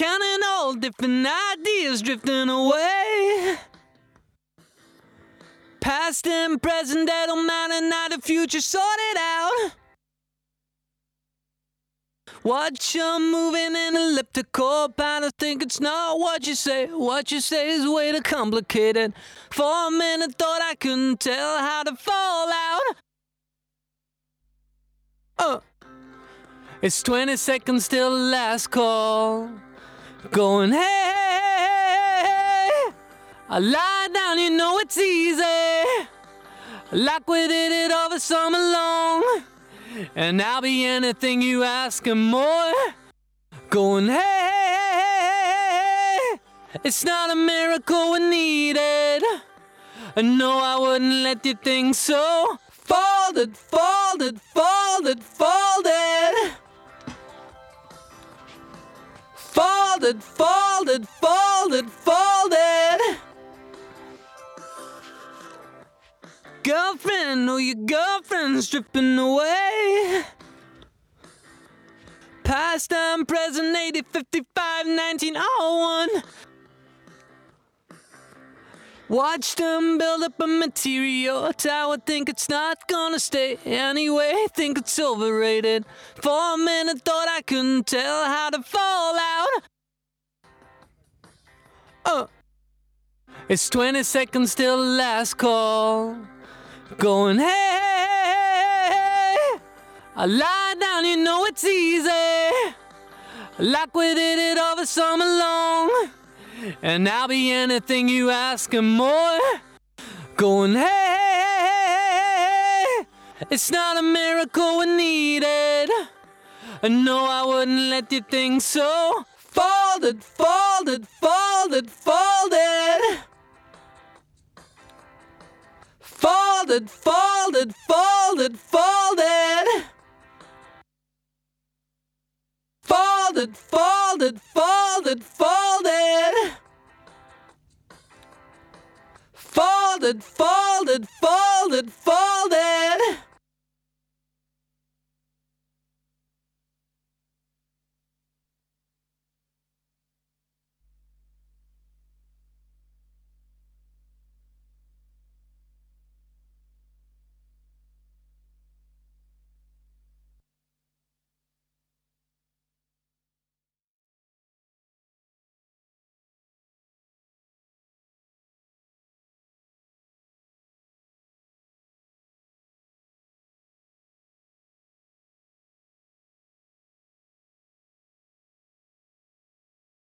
counting all different ideas drifting away. Past and present, they don't matter, now the future sorted out. Watch you moving in elliptical pattern. Think it's not what you say is way too complicated. For a minute thought I couldn't tell how to fall out. It's 20 seconds till the last call. Going, hey, I lie down, you know it's easy. Like we did it over summer long. And I'll be anything you ask and more. Going, hey, it's not a miracle we needed. No, I wouldn't let you think so. Folded, folded, folded, folded. Folded, folded, folded, folded. Girlfriend, oh, your girlfriend's dripping away. Past time, present, 80, 55, 1901. Watch them build up a material tower. Think it's not gonna stay anyway. Think it's overrated. For a minute thought I couldn't tell how to fall out. It's 20 seconds till the last call. Going, hey, I lie down, you know it's easy. Like we did it over summer long. And I'll be anything you ask and more. Going, hey, it's not a miracle we needed. No, I wouldn't let you think so. Folded, folded, folded, folded. Folded, folded, folded, folded. Folded, folded, folded, folded. Folded, folded, folded, folded.